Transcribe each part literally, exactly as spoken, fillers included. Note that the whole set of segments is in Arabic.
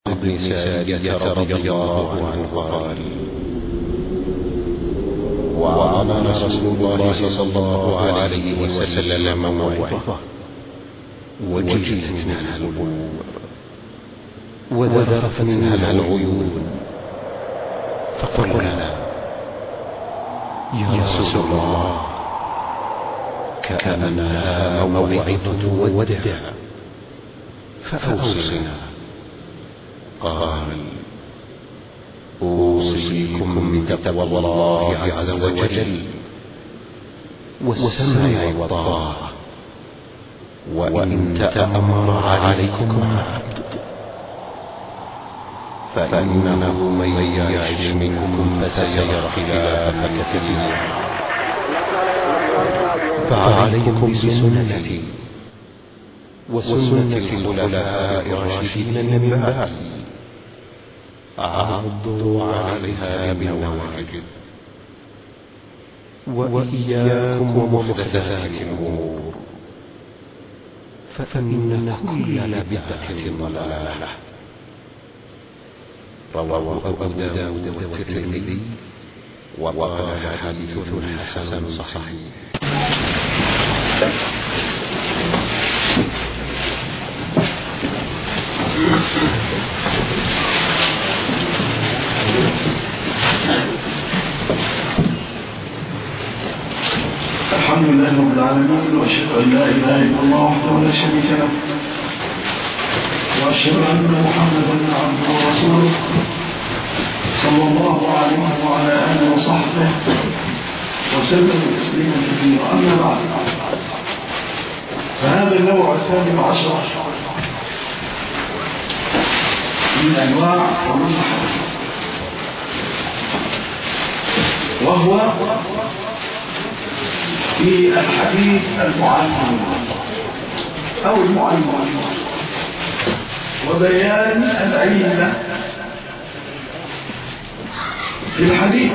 بن سارية رضي الله عنه قال: وعظنا رسول الله صلى الله عليه وسلم موعظة وجلت منها القلوب وذرفت منها العيون، فقلنا: يا رسول الله، كأنها موعظة ودع، فأوصنا. قال: أوصيكم بتقوى الله عز وجل والسمع والطاعة، وإن تأمر عليكم عبد، فإنه من يعش منكم فسيرى اختلافا كثيرا، فعليكم بسنتي وسنة الخلفاء الراشدين من بعدي، عضوا عليها بالنواجذ، وإياكم ومحدثات الأمور، فإن كل بدعة ضلالة. رواه أبو داود والترمذي وقال حديث حسن صحيح. الحمد لله رب العالمين، وأشهد أن لا إله إلا الله وحده لا شريك له، وأشهد أن محمدا عبده ورسوله صلى الله عليه وعلى آله وصحبه وسلم تسليما كثيرا. أما بعد، فهذا النوع الثاني عشر من أنواع المنحة، وهو في الحديث المعلم أو المعلم، وبيان العلة في الحديث.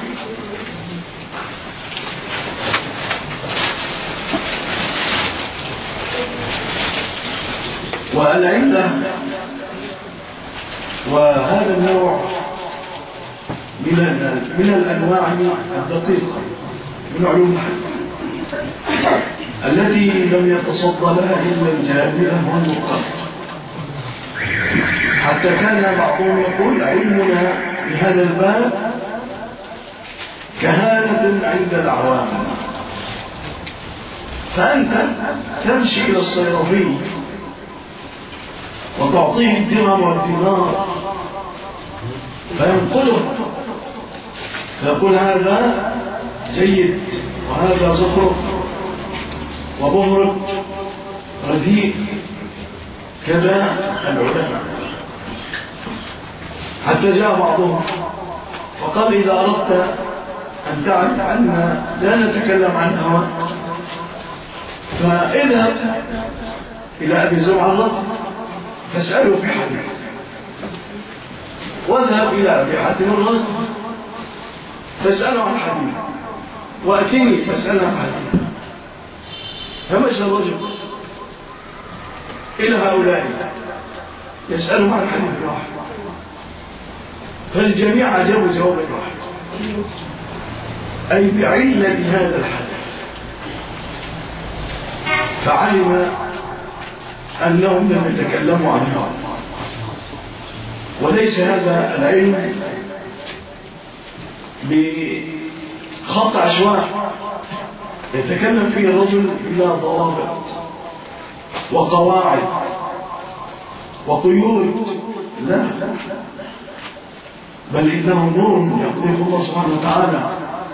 والعلة وهذا النوع من من الأنواع الدقيقة من علوم الحديث التي لم يتصدى لها إلا الجاهلة والمقصر، حتى كان بعضهم يقول: علمنا بهذا الباب كهانة عند العوام. فأنت تمشي إلى الصيرفي وتعطيه الدرهم والدينار فينقله، فيقول: هذا جيد وهذا زخرف وبهرج رديء. كذا العلماء، حتى جاء بعضهم فقال: إذا أردت أن تعرف أن لا نتكلم عن هوى، فاذهب إلى أبي زرع الرزق فاسأله في حديث، واذهب إلى أبي حاتم الرزق فاسأله عن حديث، وأتيني فاسأله عن حديث. فمشى الرجل إلى هؤلاء يسألهم عن حديث واحد، فالجميع أجابوا جوابا واحد، أي بعلة هذا الحديث. فعلم أنهم لم يتكلموا عنها، وليس هذا العلم بخط عشواء يتكلم فيه الرجل إلى ضوابط وقواعد وقيود، لا، بل إنه نور يقذف الله سبحانه وتعالى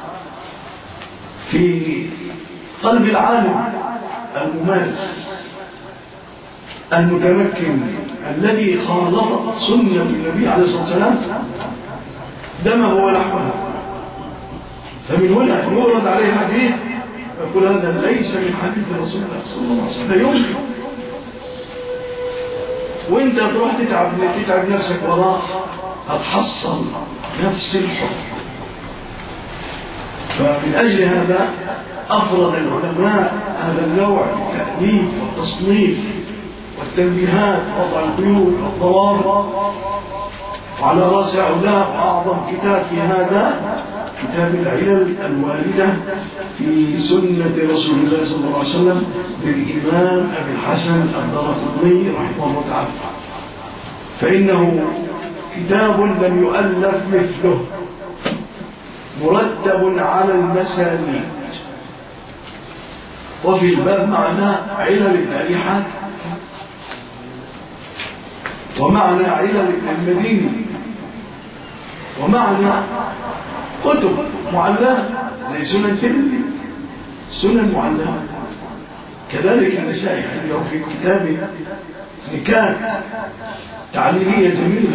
في قلب العالم الممارس المتمكن الذي خالط سنة النبي عليه الصلاة والسلام دمه ولحمه. فمن هنا يورد عليه حديث يقول: هذا ليس من حديث رسول الله صلى الله عليه وسلم. يمكن وانت تروح تتعب تتعب نفسك وراه، هتحصل نفس الحكم. فمن أجل هذا أفرض العلماء هذا النوع التأليف والتصنيف والتنبيهات وضع القيود والضوابط وعلى رأس هؤلاء أعظم كتاب في هذا كتاب العلل الواردة في سنة رسول الله صلى الله عليه وسلم للإمام أبي الحسن الدارقطني رحمه الله تعالى، فإنه كتاب لم يؤلف مثله، مرتب على المسانيد. وفي الباب معنى علل ابن أبي حاتم، ومعنى علل ابن المديني، ومعنى كتب معلمة زي سنن الترمذي، سنن معلمة. كذلك النسائي عنده في كتابه نكات تعليمية جميلة.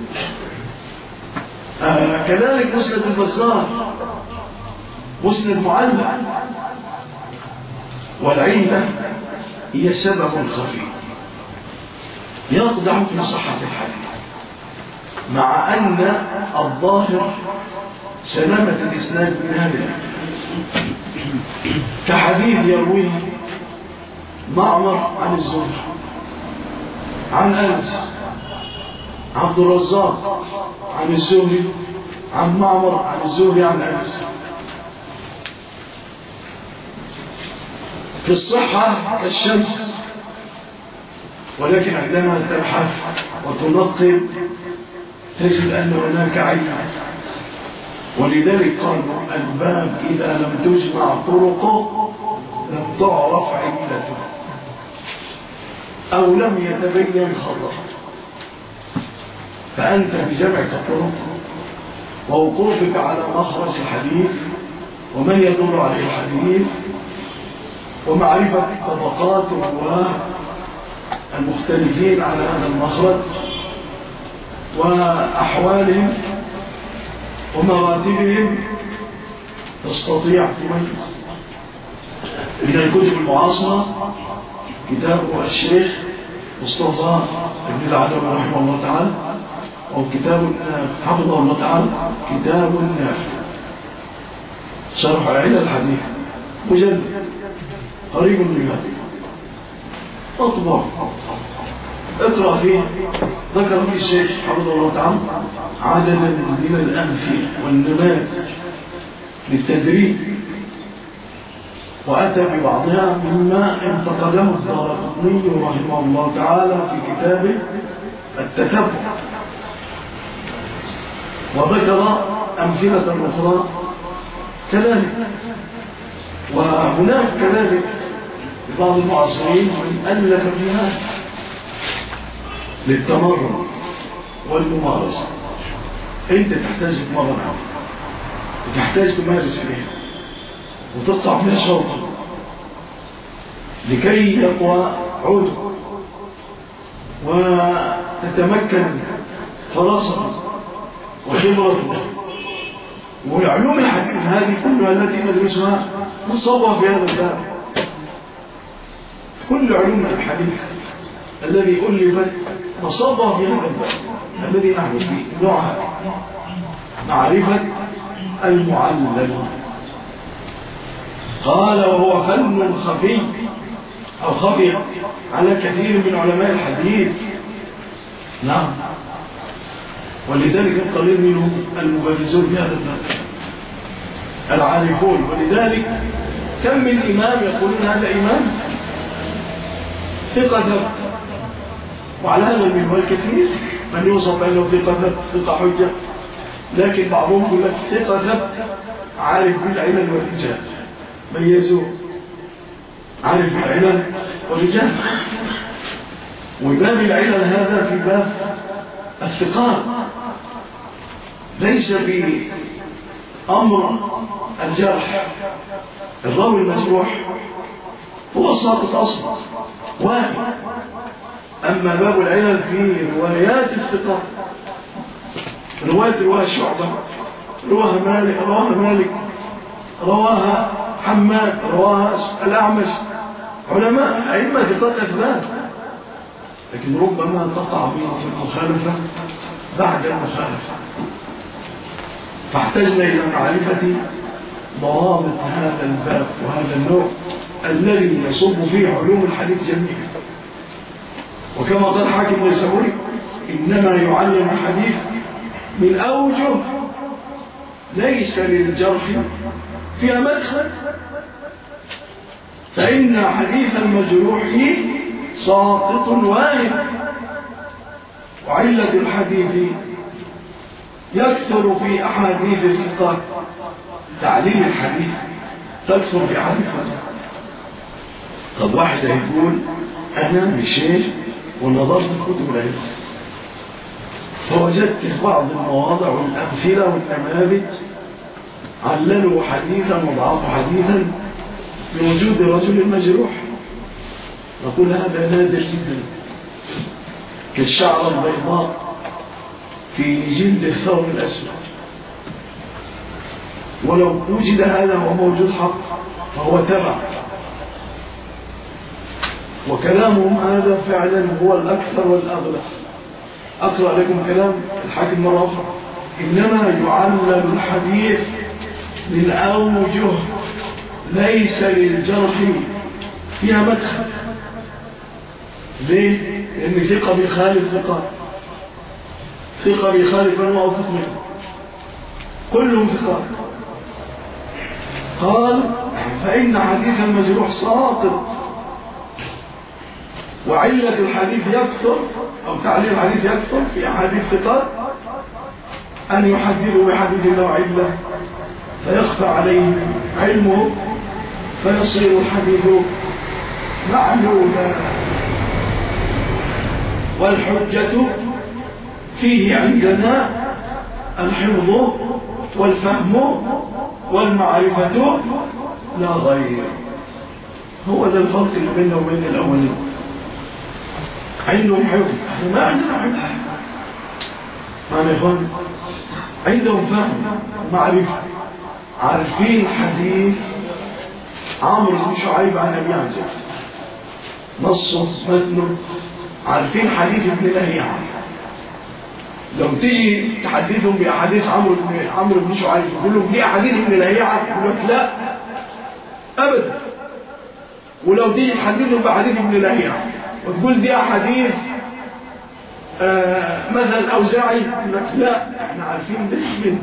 آه كذلك مسند البزار، مسند معلم. والعلة هي سبب خفي يقدح في صحة الحديث، مع أن الظاهر سلامة الإسناد من هذا، كحديث يرويه معمر عن الزهري عن أنس، عبد الرزاق عن الزهري عن معمر عن الزهري عن أنس، في الصحة كالشمس. ولكن عندما تبحث وتنقب تجد أن هناك عيب، ولذلك قالوا الباب إذا لم تجمع طرقه لم تعرف علته أو لم يتبين خطأ. فأنت بجمعك الطرق ووقوفك على مخرج الحديث ومن يدل عليه الحديث ومعرفة طبقات الرواه المختلفين على هذا المخرج وأحوالهم ومراتبهم تستطيع تميز. من الكتب المعاصرة كتاب الشيخ مصطفى بن العدوي رحمه الله تعالى، أو كتاب حفظه الله تعالى كتاب النافع شرح علل الحديث، مجلد قريب من هذا أطبع، اقرأ فيه. ذكر فيه الشيخ حفظه الله تعالى عددا من الأمثلة والنماذج للتدريب، وأتى ببعضها مما انتقده الدارقطني رحمه الله تعالى في كتابه التتبع، وذكر أمثلة أخرى كذلك. وهناك كذلك بعض المعاصرين من ألف فيها للتمرن والممارسة. أنت تحتاج تتمرن عنها وتحتاج تمارس فيها وتقطع فيها شوطا لكي يقوى عودك وتتمكن فرصتك وخبرتك. والعلوم الحديث هذه كلها التي ندرسها مصوبة في هذا الباب. كل علوم الحديث الذي ألفت مصوبة في هذا الباب الذي نحن فيه، نوعها معرفة المعلل. قال وهو فن خفي أو خفي على كثير من علماء الحديث. نعم، ولذلك القليل منهم المبارزون في هذا الباب العارفون. ولذلك كم من إمام يقولون هذا إمام ثقة، وعلى هذا المنوال كثير من يوصف أنه ثقة ثقة حجة، لكن بعضهم يقول لك ثقة عارف بالعلل والرجال، ميزوه عارف بالعلل والرجال. وباب العلل هذا في باب الثقات، ليس في أمر الجرح. الراوي المجروح هو ساقط أصلا واحد، أما باب العلل في روايات الثقات، رواية رواية شعبة، رواها مالك رواها مالك رواها حماد، رواها الأعمش، علماء أئمة ثقات أثبات، لكن ربما تقع بهم في المخالفة بعد المخالفة. فاحتجنا إلى معرفة ضوابط هذا الباب وهذا النوع الذي يصب فيه علوم الحديث جميعا. وكما قال حاكم النيسابوري إنما يعلم الحديث من أوجه ليس للجرح فيها مدخل، فإن حديث المجروح ساقط واهب، وعلة الحديث يكثر في أحاديث الفقه، تعليل الحديث تكثر في أحاديث الفقه. طب واحد يقول أنا مشيت ونظرت في كتب العلم فوجدت في بعض المواضع والأمثلة والنماذج عللوا حديثا وضعفوا حديثا بوجود رجل مجروح، نقول هذا نادر جدا كالشعر البيضاء في جلد الثور الأسود، ولو وجد هذا هو موجود حق فهو تبع، وكلامهم هذا فعلا هو الأكثر والأغلب. أقرأ لكم كلام الحاكم مرة أخرى: إنما يعلل الحديث من أوجه ليس للجرح فيها مدخل. ليه؟ لأن ثقة بيخالف ثقة، ثقة بيخالف من هو أوثق منه، كلهم ثقة. قال فإن حديث المجروح ساقط، وعلة الحديث يكثر أو تعليل الحديث يكثر في أحاديث ثقات أن يحدثوا بحديث له علة فيخفى عليه علمه فيصير الحديث معلولا. والحجة فيه عندنا الحفظ والفهم والمعرفة لا غير. هو ذا الفرق اللي بيننا وبين الأولين. عندهم حفظ، ما عندنا حفظ، معنى يا إخوان عندهم فهم ومعرفة، عارفين حديث عمرو بن شعيب عن أبي عن جد نصه متنه، عارفين حديث ابن لهيعة. لو تيجي تحدثهم بأحاديث عمرو بن عمرو بن شعيب يقول لهم دي أحاديث ابن لهيعة، يقول لك لا أبدا. ولو تيجي تحدثهم بأحاديث ابن لهيعة وتقول دي أحاديث آه مثلا الأوزاعي، يقول لك لا احنا عارفين ده من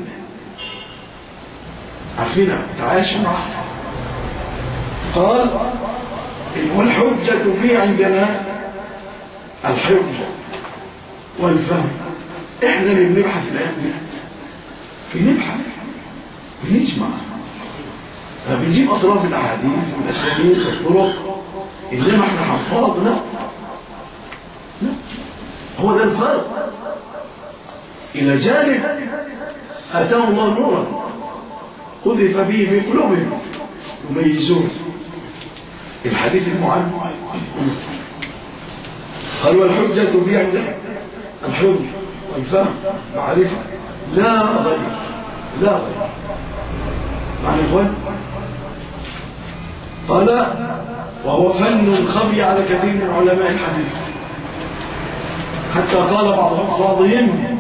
عارفين تعايش معه. قال والحجة فيه عندنا الحفظ والفهم. احنا اللي بنبحث الآن دي بنبحث بنجمع فبنجيب أطراف الأحاديث والأسانيد والطرق، إنما احنا حفاظ لا لا هو ده الفرق. إلى جانب أتاه الله نورا قذف به في قلوبهم يميزون الحديث المعلم. قال والحجة في عندنا الحجة والفهم معرفة لا غير، لا غير. معنى إخوان قال وهو فن خفي على كثير من علماء الحديث، حتى قال بعضهم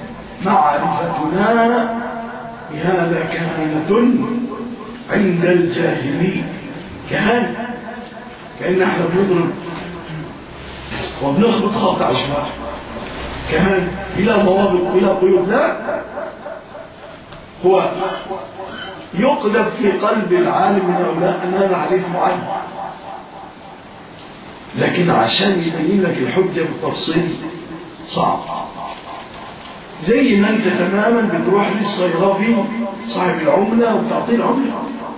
معرفتنا بهذا كهنة عند الجاهلين. كهنة كأن احنا بنضرب وبنخبط خط عشوائي، كهنة إلى ضوابط إلى قيود. لا، هو يقذف في قلب العالم من هؤلاء أن هذا حديث معين، لكن عشان يبين لك الحجة بالتفصيل صعب. زي ما انت تماما بتروح للصيرافي صاحب العملة وبتعطيه العملة،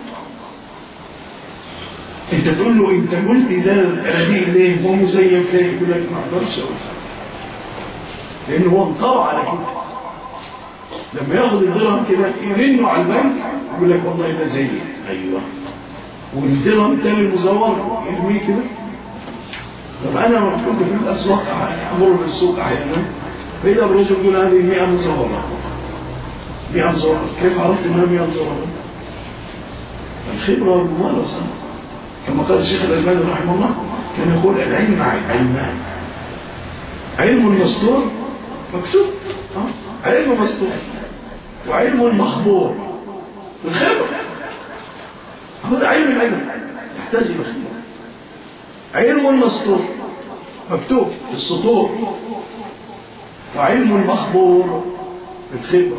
انت تقول له انت قلت ده رديء ليه ومزيف ليه؟ يقول لك ما اقدرش اقول، لانه هو انطبع على كده. لما ياخد الدرهم كده يرنه على البنك يقول لك والله ده زي ايوه، والدرهم الثاني المزور يرميه كده. طب انا لما كنت في الاسواق امر في السوق احيانا فاذا الرجل يقول هذه مئة مزوره، مئة مزوره، كيف عرفت انها مئة مزوره؟ الخبره والممارسه، كما قال الشيخ الألباني رحمه الله كان يقول العلم علمان: علم مستور مكتوب، علم مستور، وعلم مخبور بالخبر. هذا علم العلم يحتاج إلى خبرة. علم مستور مكتوب في السطور، وعلم مخبور الخبرة.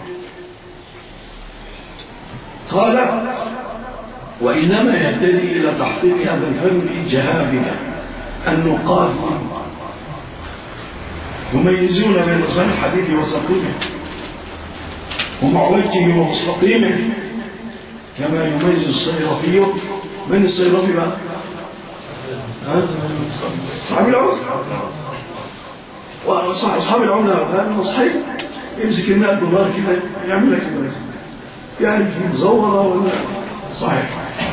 قال وإنما يهتدي إلى تحقيق هذا الفن الجهابذة النقاد يميزون بين صحيح الحديث وسقيمه ومعوجه ومستقيمه كما يميز الصيرفي. من الصيرفي بقى؟ صحابي العملة. وأصحاب العملة هذا صحيح يمسك الماء دولار كده يعمل لك المناسب يعني في مزورة ولا صحيح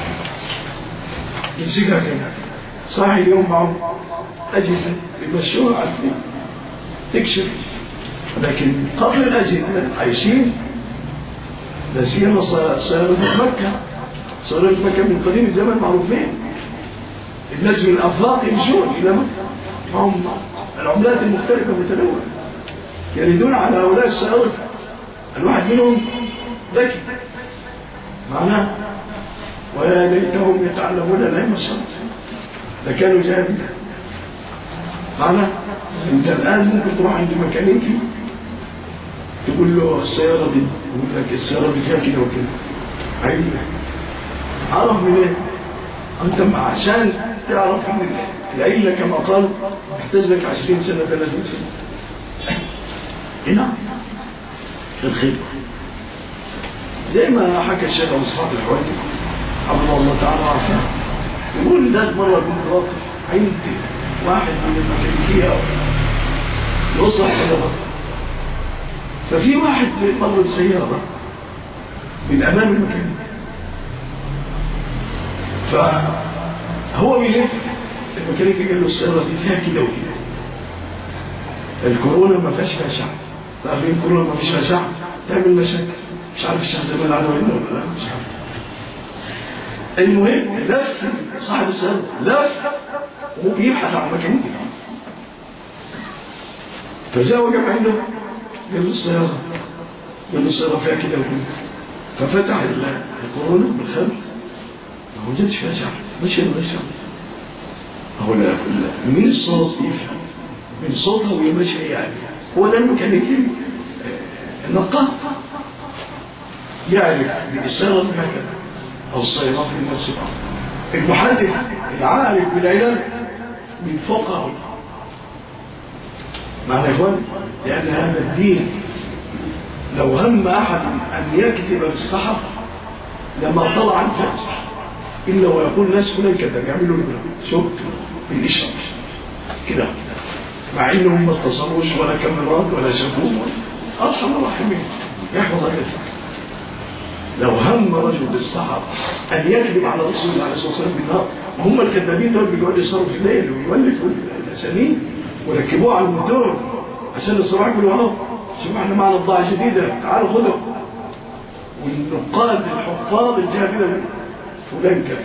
يمسكها كده صحيح. اليوم معهم أجهزة يمشوها عارفين تكشف، لكن قبل الأجهزة عايشين لا سيما صاروا في مكة. صاروا في مكة من قديم الزمن معروفين، الناس من الأفاق يمشون إلى مكة معهم العملات المختلفة متنوعة يريدون على هؤلاء السائرة. الواحد منهم ذكي معناه ويا ليتهم يتعلمون العلم الصالح لكانوا جاهلين معناه. انت الآن ممكن تروح عند ميكانيكي تقول له السيارة دي يقول لك السيارة دي فيها كده وكده عيب عرف من ايه؟ انت عشان تعرف ان العيلة كما قال يحتاج لك عشرين سنة ثلاثين سنة. هنا الخير زي ما حكى الشيخ أبو إسحاق الحويني حفظه الله تعالى عافاه يقول ذات مرة كنت واقف عند واحد من الميكانيكية يوصل سيارة، ففي واحد مر بسيارة من أمام الميكانيكي فهو بيلف الميكانيكي قال له السيارة دي فيها كده وكده، الكورونا ما فيهاش فيها شعب، تعرفين الكورونا ما فيش فيها شعب تعمل مشاكل، مش عارف الشيخ زمان على وين ولا لا مش عارف. المهم لف صاحب السيارة لف ويبحث عن ميكانيكي فجاء وقف عنده قال له السيارة قال له السيارة فيها كده وكده، ففتح الكورونا بالخبر ما وجدش فيها شعب مشي ولا شعب. هو لا من الصوت يفهم من صوتها ويمشي يعني هو ده الميكانيكي النقاط يعرف بالسيارة هكذا أو السيارات من نفس بعض. المحدث العارف بالعلم من فوقه معنى يا إخوان، لأن هذا الدين لو هم أحد أن يكتب في الصحف لما طلع عن فاس إلا ويقول ناس هنا كذا يعملوا شوك بالإشارة كده مع إنهم ما اتصلوش ولا كاميرات ولا شافوه أرحم الراحمين يحفظ هذا. لو هم رجل بالصحف أن يكذب على رسول الله عليه الصلاة والسلام بالنهار، وهم الكذابين دول بيقعدوا يصرفوا في الليل ويولفوا الأسانيد وركبوه على الموتور عشان الصراع يقولوا اهو شوف احنا معنا بضاعة جديدة تعالوا خذوا، والنقاد الحفاظ الجاهلين فلان كذا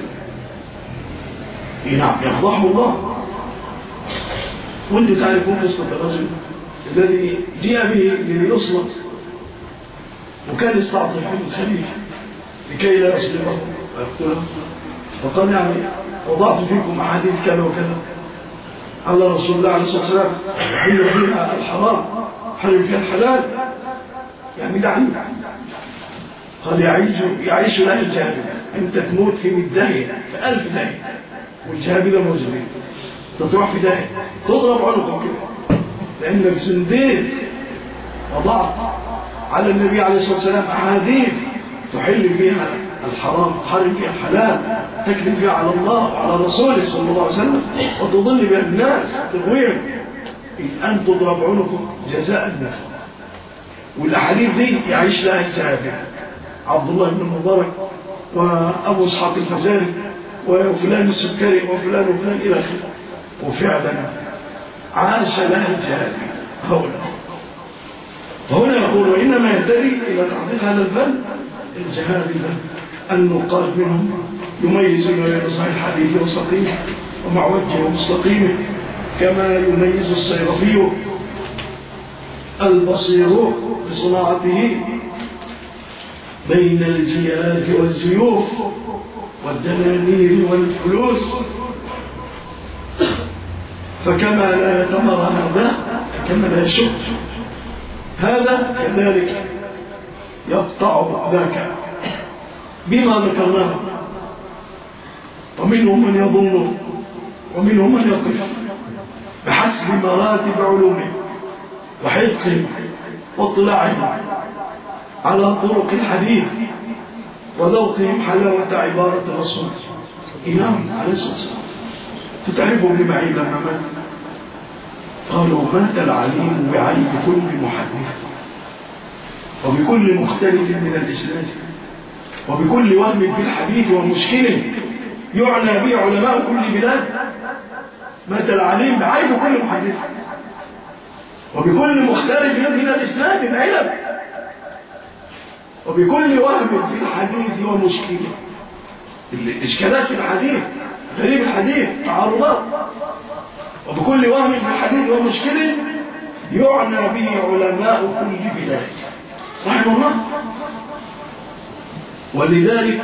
نعم يفضحه الله. وانت تعرفون قصة الرجل الذي جاء به ليصلب وكان يستعطف الخليفة لكي لا يصلبه ويقتله، فقال يعني وضعت فيكم أحاديث كذا وكذا على رسول الله عليه الصلاة والسلام حل فيها الحرام حل فيها الحلال يعني دعني. قال يعيش يعيش له الجاهل انت تموت في مدهية في ألف داهية والجاهل موجودين تطرح في داهية تضرب عنقه كده لأنك زنديق وضعت على النبي عليه الصلاة والسلام أحاديث تحل فيها الحرام تحرم فيها الحلال تكذب فيها على الله وعلى رسوله صلى الله عليه وسلم وتضل بها الناس تغويهم الآن تضرب عنقه جزاء النفس. والأحاديث دي يعيش لها الجاهل عبد الله بن المبارك وأبو إسحاق الفزاري وفلان السكري وفلان وفلان إلى آخره، وفعلا عاش لها الجاهل هؤلاء. فهنا يقول وإنما يهتدي إلى تحقيق هذا الفن الجهابذة النقاد منهم يميزون بين صحيح الحديث وسقيمه ومعوجه ومستقيمه كما يميز الصيرفي البصير بصناعته بين الجياد والزيوف والدنانير والفلوس. فكما لا يتمر هذا كما لا يشك هذا كذلك يقطع ذاك بما ذكرناه، ومنهم من يظن ومنهم من يقف بحسب مراتب علومه وحفظه واطلاعه على طرق الحديث وذوقهم حلاوة عبارة الرسول إمام عليه الصلاة والسلام. تتعرفوا ابن معين لما مات قالوا مات العليم بعيب كل محدث وبكل مختلف من الإسناد وبكل وهم في الحديث ومشكل يعنى به علماء كل بلاد. مات العليم بعيب كل محدث وبكل مختلف من الإسناد العلم وبكل وهم في الحديث ومشكل. الإشكالات في الحديث، غريب الحديث، تعارضات. وبكل وهم في الحديث ومشكل يعنى به علماء كل بلاد رحمه الله. ولذلك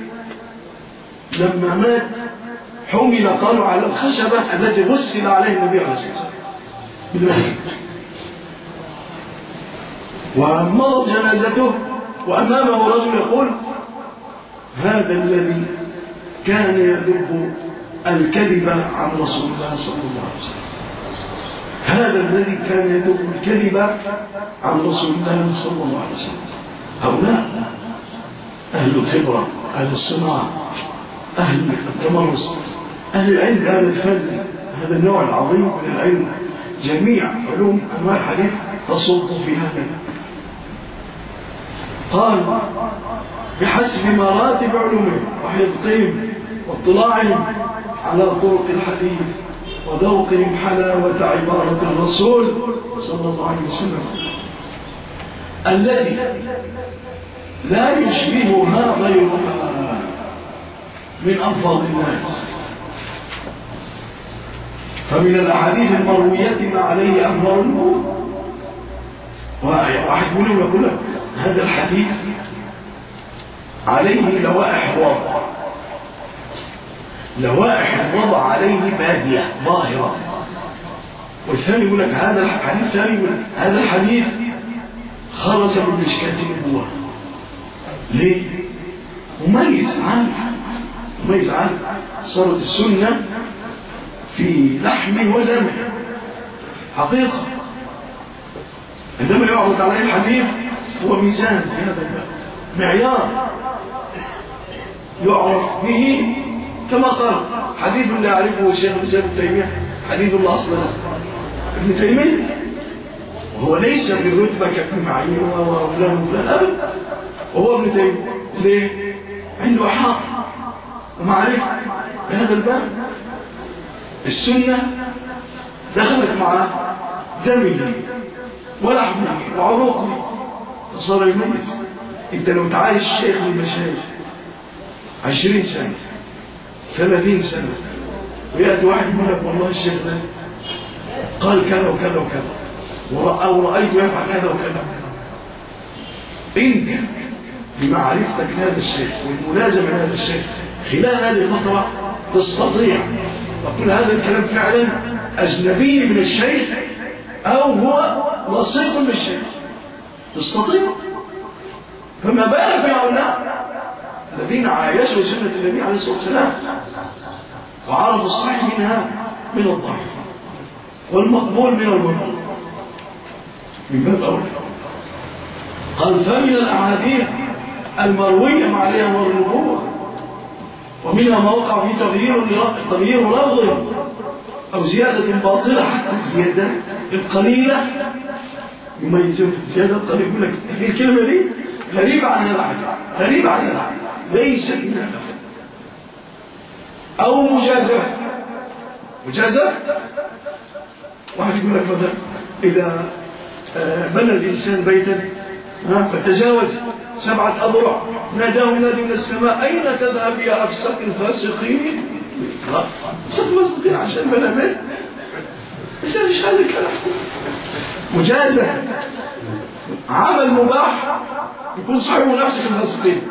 لما مات حمل قالوا على الخشبة التي غسل عليه النبي عليه الصلاة والسلام بالمهيد، ومضت جنازته وأمامه رجل يقول هذا الذي كان يذب الكذب عن رسول الله صلى الله عليه وسلم، هذا الذي كان يذب الكذب عن رسول الله صلى الله عليه وسلم. هؤلاء أهل الخبرة، أهل الصناعة، أهل التمرس، أهل العلم، هذا الفن، هذا النوع العظيم من العلم. جميع علوم أنواع الحديث تصب في هذا. قال بحسب مراتب علومهم وحفظهم واطلاعهم على طرق الحديث وذوقهم حلاوة عبارة الرسول صلى الله عليه وسلم التي لا يشبهها غيرها من ألفاظ الناس. فمن الأحاديث المروية ما عليه أنظار النور. واحد منهم يقول لك هذا الحديث عليه لوائح وضع، لوائح الوضع عليه بادية ظاهرة. والثاني يقول لك هذا الحديث ثاني يقول لك هذا الحديث خرج من مشكاة النبوة. ليه؟ مميز عنه، مميز عنه. صارت السنة في لحمه ودمه حقيقة. عندما يعرض عليه الحديث هو ميزان في هذا الباب، معيار يعرف به كما قال حديث لا يعرفه الشيخ الإسلام ابن تيمية، حديث الله أصلا ابن تيمية، وهو ليس بالرتبة كابن معين وفلان وفلان أبدا، وهو ابن تيمية. ليه؟ عنده أحاطة ومعرفة بهذا الباب. السنة دخلت مع دمه ولحمه وعروقه فصار يميز. انت لو تعايش شيخ من المشايخ عشرين سنة ثلاثين سنة ويأتي واحد يقول لك والله الشيخ ده قال كذا وكذا وكذا أو رأيته يفعل كذا وكذا، انت بمعرفتك لهذا الشيخ والملازمة لهذا الشيخ خلال هذه الفترة تستطيع تقول هذا الكلام فعلا أجنبي من الشيخ أو هو لصيق للشيخ، تستطيع. فما بالك بهؤلاء الذين عايشوا سنة النبي عليه الصلاة والسلام وعرفوا الصحيح منها من الضعف والمقبول من المرض من باب أولى. قال فمن الأحاديث المروية مع عليها نور النبوة ومنها ما وقع في تغيير تغيير لفظ أو زيادة باطلة، حتى الزيادة القليلة يميزون. زيادة القليلة يقول لك هذه الكلمة دي غريبة عن العادة، غريبة عن العادة، ليس منها أو مجازة. مجازة واحد يقول لك مثلا إذا بنى الإنسان بيتا فتجاوز سبعة أضرع ناداه نادي من السماء أين تذهب يا أفسق الفاسقين؟ أفسق الفاسقين عشان بنى بيت. إيش هذا الكلام؟ مجازة عمل مباح يكون صاحبه نفسك الفاسقين.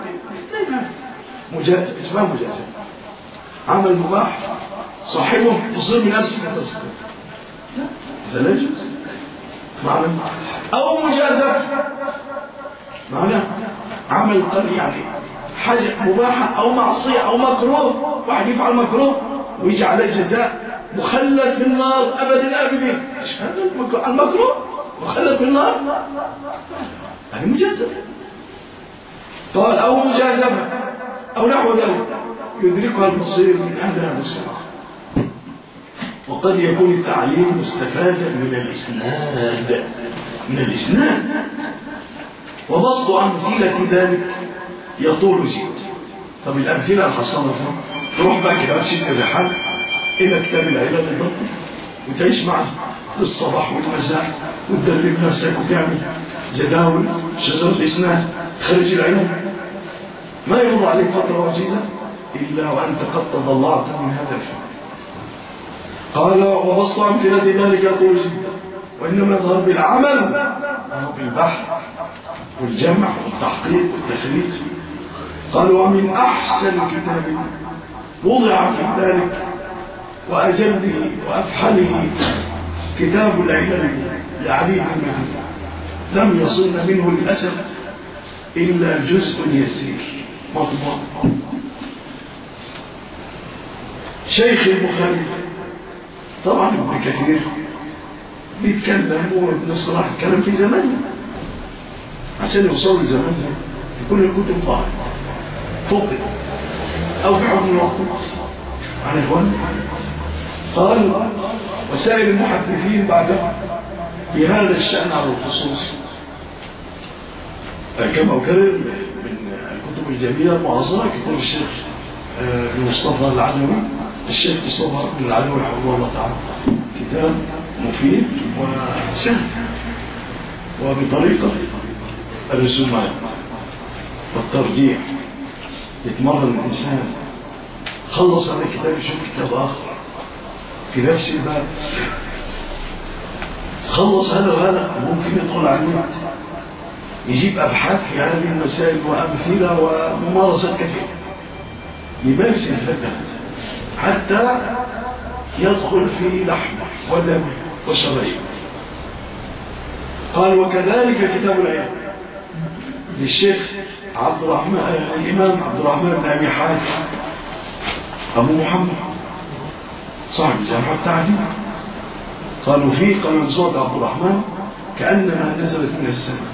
مجازة اسمها مجازة، عمل مباح صاحبه يصير من نفسك الفاسقين. لا لا يجوز. معنى أو مجازة معنى عمل قرية يعني حاجة مباحة أو معصية أو مكروه، واحد يفعل مكروه ويجي عليه جزاء مخلد في النار أبد الآبدين. إيش هذا المكروه مخلد في النار؟ هذه مجازفة. قال أو مجازفة أو نحو ذلك يدركها المصير من أهل هذا الصراط. وقد يكون التعليم مستفادا من الإسناد من الإسناد وبسط أمثلة ذلك يطول جدا. طب الأمثلة الحصانة تروح بقى كده تشد الرحال إلى كتاب العلل الضبط وتعيش معه الصباح والمساء وتدرب نفسك وتعمل جداول شجر الإسناد خارج العلم، ما يمر عليك فترة وجيزة إلا وأنت قد تضلعت من هذا الفن. قال وبسط أمثلة ذلك يطول جدا، وإنما يظهر بالعمل أو بالبحث والجمع والتحقيق والتخريج. قال ومن أحسن كتاب وضع في ذلك وأجله وأفحله كتاب العلل لعلي بن المديني، لم يصلنا منه للأسف إلا جزء يسير مطبوع. شيخ البخاري طبعا ابن كثير بيتكلم وابن الصلاح يتكلم في زمانه عشان يوصل لزمانه يكون الكتب ضاعت فقد أو في حكم الوقت عن إخوان. قال وسائل المحدثين بعده في هذا الشأن على الخصوص كما أكرر من الكتب الجميلة المعاصرة كتاب الشيخ المصطفى العلوي الشيخ مصطفى العلوي رحمه الله تعالى، كتاب مفيد وسهل وبطريقة الرسومات والترجيح يتمرن الإنسان. خلص هذا الكتاب يشوف كتاب آخر في نفس الباب، خلص هذا وهذا ممكن يدخل على النت يجيب أبحاث في هذه المسائل وأمثلة وممارسات كثيرة يمارس الفتح حتى يدخل في لحم ودم وشرايين. قال وكذلك كتاب العلم للشيخ عبد الرحمن الإمام عبد الرحمن بن أبي حاتم أبو محمد صاحب الجامعة التعليم. قالوا فيه قال منصور عبد الرحمن كأنما نزلت من السماء،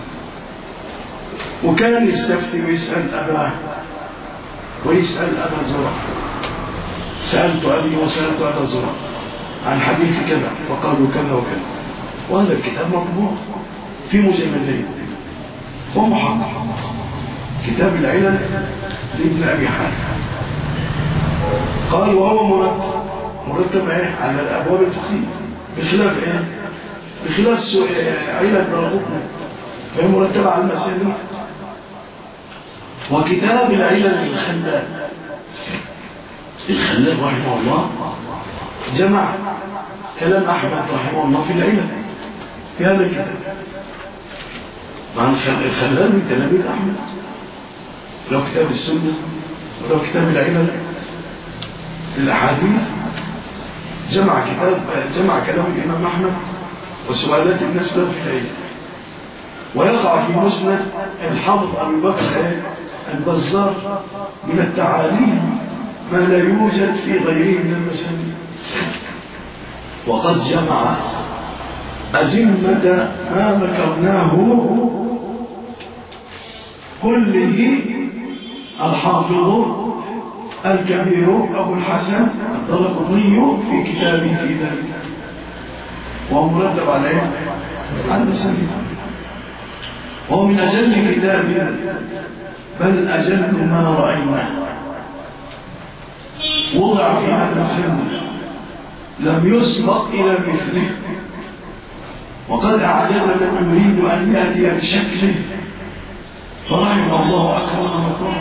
وكان يستفتي ويسأل أباه ويسأل أبا زرع، سألت أبي وسألت أبا زرع عن حديث كذا فقالوا كذا وكذا. وهذا الكتاب مطبوع في مجلدين ومحقق كتاب العلل لابن أبي حاتم. قال وهو مرتب مرتب ايه على الأبواب الفقهية بخلاف ايه بخلاف علل الدرقطني فهي مرتبة على المسائل. وكتاب العلل للخلال الخلال رحمه الله جمع كلام أحمد رحمه الله في العلل في هذا الكتاب. مع الخلال من تلاميذ أحمد، لو كتاب السنة ولو كتاب العلل الأحاديث جمع كتاب جمع كلام الإمام أحمد وسؤالات الناس له في العلل. ويقع في مسند الحافظ أبي بكر البزار من التعاليم ما لا يوجد في غيره من المسانيد. وقد جمع أزمة ما ذكرناه كله الحافظ الكبير أبو الحسن الدرقطني في كتابه في ذلك، وهو مرتب عليه على المسانيد. وهو من أجل كتاب بل أجل ما رأيناه وضع في هذا الفن لم يسبق إلى مثله، وقد أعجز من يريد أن يأتي بشكله فرحم الله أكرم مكرم،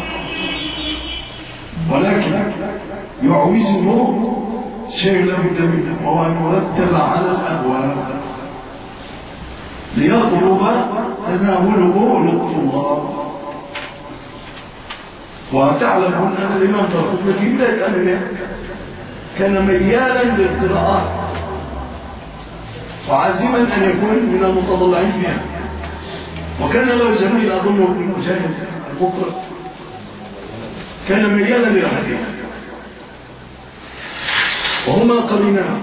ولكن يعوزه شيء لا بد منه وهو أن يرتب على الأبواب ليطلب تناوله للطلاب. وتعلمون أن الإمام الدرقطني في بداية أمره كان ميالا للقراءات وعازما أن يكون من المتضلعين فيها. وكان له زميل أظن ابن مجاهد بكرة كان ميالا للحديث وهما قرينان،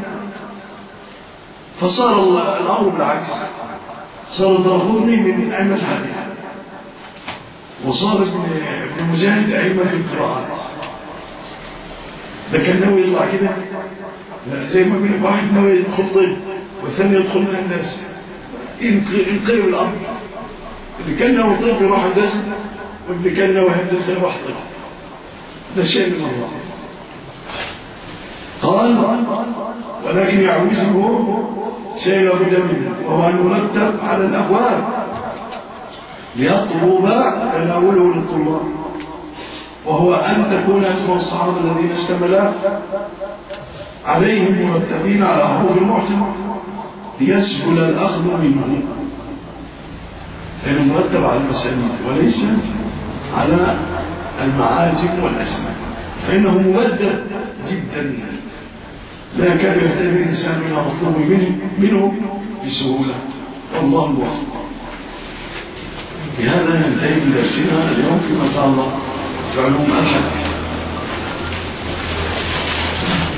فصار الأمر بالعكس، صار الدرقطني من أئمة الحديث وصار ابن مجاهد أئمة في القراءات. ده كان ناوي يطلع كده، لا زي ما بين واحد ناوي يدخل طب والثاني يدخل من الناس، ينقلب الأمر. اللي كان ناوي طب يروح هندسة، واللي كان ناوي هندسة يروح طب. ده شيء من الله. قال ولكن يعوزه شيء لا بد منه، وهو أن يرتب على الأبواب ليطلب تناوله للطلاب، وهو أن تكون اسم الصحابة الذين اشتملا عليهم مرتبين على حروف المعتمر ليسهل الأخذ منه، لأنه مرتب على المسانيد وليس على المعاجم والأسماء، فإنه ممدد جدا لا كان يحتاج الإنسان إلى مطلوب منه, منه بسهولة. والله موفق. بهذا ينتهي من درسنا اليوم فيما قال الله في علوم الحديث.